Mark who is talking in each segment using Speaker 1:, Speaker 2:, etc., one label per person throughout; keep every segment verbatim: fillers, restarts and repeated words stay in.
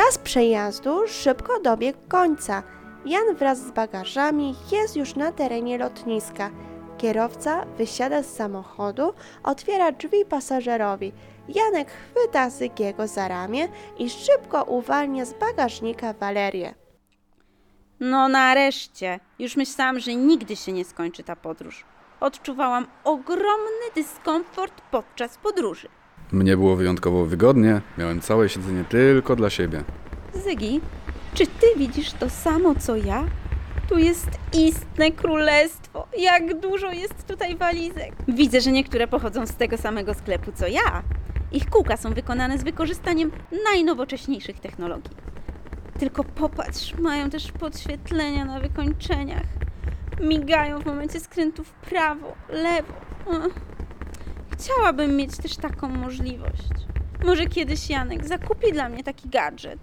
Speaker 1: Czas przejazdu szybko dobiegł końca. Jan wraz z bagażami jest już na terenie lotniska. Kierowca wysiada z samochodu, otwiera drzwi pasażerowi. Janek chwyta Zygiego za ramię i szybko uwalnia z bagażnika Walerię.
Speaker 2: No nareszcie. Już myślałam, że nigdy się nie skończy ta podróż. Odczuwałam ogromny dyskomfort podczas podróży.
Speaker 3: Mnie było wyjątkowo wygodnie, miałem całe siedzenie tylko dla siebie.
Speaker 2: Zygi, czy ty widzisz to samo co ja? Tu jest istne królestwo. Jak dużo jest tutaj walizek. Widzę, że niektóre pochodzą z tego samego sklepu co ja. Ich kółka są wykonane z wykorzystaniem najnowocześniejszych technologii. Tylko popatrz, mają też podświetlenia na wykończeniach. Migają w momencie skrętu w prawo, lewo. Ach. Chciałabym mieć też taką możliwość. Może kiedyś Janek zakupi dla mnie taki gadżet.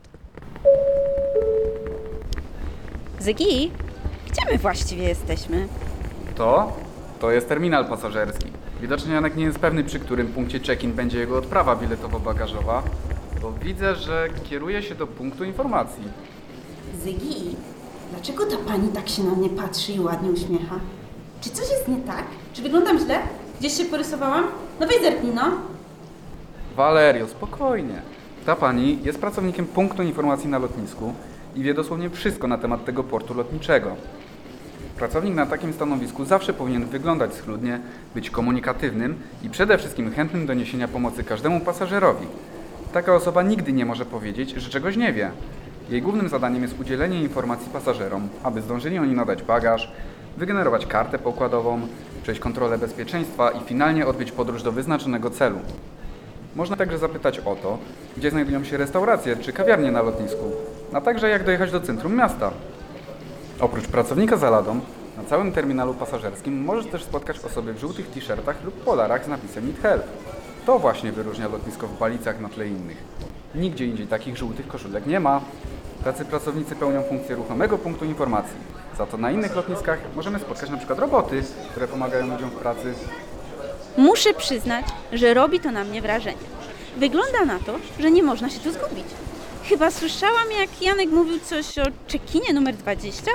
Speaker 2: Zygi, gdzie my właściwie jesteśmy?
Speaker 3: To? To jest terminal pasażerski. Widocznie Janek nie jest pewny, przy którym punkcie check-in będzie jego odprawa biletowo-bagażowa, bo widzę, że kieruje się do punktu informacji.
Speaker 4: Zygi, dlaczego ta pani tak się na mnie patrzy i ładnie uśmiecha? Czy coś jest nie tak? Czy wyglądam źle? Gdzieś się porysowałam? No weź zerknij, no.
Speaker 3: Valerio, spokojnie. Ta pani jest pracownikiem punktu informacji na lotnisku i wie dosłownie wszystko na temat tego portu lotniczego. Pracownik na takim stanowisku zawsze powinien wyglądać schludnie, być komunikatywnym i przede wszystkim chętnym do niesienia pomocy każdemu pasażerowi. Taka osoba nigdy nie może powiedzieć, że czegoś nie wie. Jej głównym zadaniem jest udzielenie informacji pasażerom, aby zdążyli oni nadać bagaż, wygenerować kartę pokładową, przejść kontrolę bezpieczeństwa i finalnie odbyć podróż do wyznaczonego celu. Można także zapytać o to, gdzie znajdują się restauracje czy kawiarnie na lotnisku, a także jak dojechać do centrum miasta. Oprócz pracownika za ladą, na całym terminalu pasażerskim możesz też spotkać osoby w żółtych t-shirtach lub polarach z napisem Need Help. To właśnie wyróżnia lotnisko w Balicach na tle innych. Nigdzie indziej takich żółtych koszulek nie ma. Tacy pracownicy pełnią funkcję ruchomego punktu informacji. Za to na innych lotniskach możemy spotkać na przykład roboty, które pomagają ludziom w pracy.
Speaker 2: Muszę przyznać, że robi to na mnie wrażenie. Wygląda na to, że nie można się tu zgubić. Chyba słyszałam, jak Janek mówił coś o check-inie numer dwadzieścia?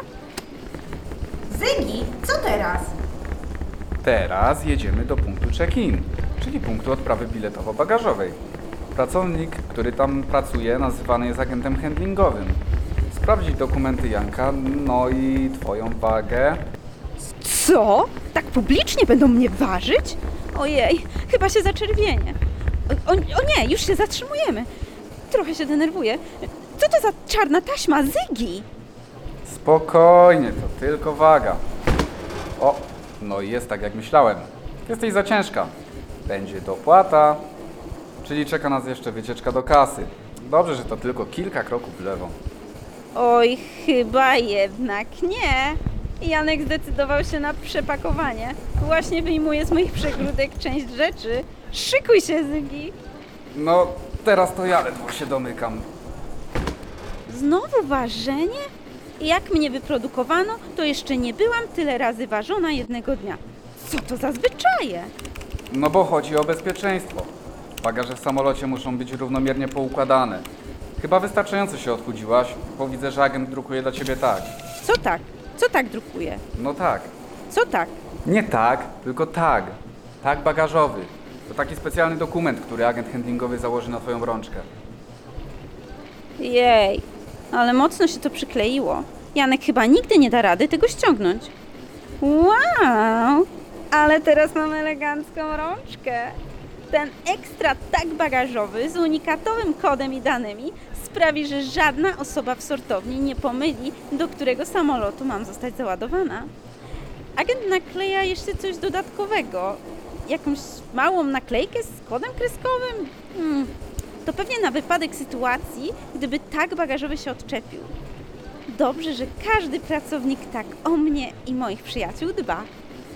Speaker 4: Zygi, co teraz?
Speaker 3: Teraz jedziemy do punktu check-in, czyli punktu odprawy biletowo-bagażowej. Pracownik, który tam pracuje, nazywany jest agentem handlingowym. Sprawdzić dokumenty Janka, no i twoją wagę.
Speaker 2: Co? Tak publicznie będą mnie ważyć? Ojej, chyba się zaczerwienię. O, o, o nie, już się zatrzymujemy. Trochę się denerwuję. Co to za czarna taśma, Zygi?
Speaker 3: Spokojnie, to tylko waga. O, no i jest tak jak myślałem. Jesteś za ciężka. Będzie dopłata, czyli czeka nas jeszcze wycieczka do kasy. Dobrze, że to tylko kilka kroków w lewo.
Speaker 2: Oj, chyba jednak nie. Janek zdecydował się na przepakowanie. Właśnie wyjmuje z moich przegródek część rzeczy. Szykuj się, Zygi.
Speaker 3: No, teraz to ja ledwo się domykam.
Speaker 2: Znowu ważenie? Jak mnie wyprodukowano, to jeszcze nie byłam tyle razy ważona jednego dnia. Co to za zwyczaje?
Speaker 3: No bo chodzi o bezpieczeństwo. Bagaże w samolocie muszą być równomiernie poukładane. Chyba wystarczająco się odchudziłaś, bo widzę, że agent drukuje dla ciebie tak.
Speaker 2: Co tak? Co tak drukuje?
Speaker 3: No tak.
Speaker 2: Co tak?
Speaker 3: Nie tak, tylko tag. Tag bagażowy. To taki specjalny dokument, który agent handlingowy założy na twoją rączkę.
Speaker 2: Jej, ale mocno się to przykleiło. Janek chyba nigdy nie da rady tego ściągnąć. Wow, ale teraz mam elegancką rączkę. Ten ekstra tag bagażowy z unikatowym kodem i danymi sprawi, że żadna osoba w sortowni nie pomyli, do którego samolotu mam zostać załadowana. Agent nakleja jeszcze coś dodatkowego. Jakąś małą naklejkę z kodem kreskowym? Hmm. To pewnie na wypadek sytuacji, gdyby tag bagażowy się odczepił. Dobrze, że każdy pracownik tak o mnie i moich przyjaciół dba.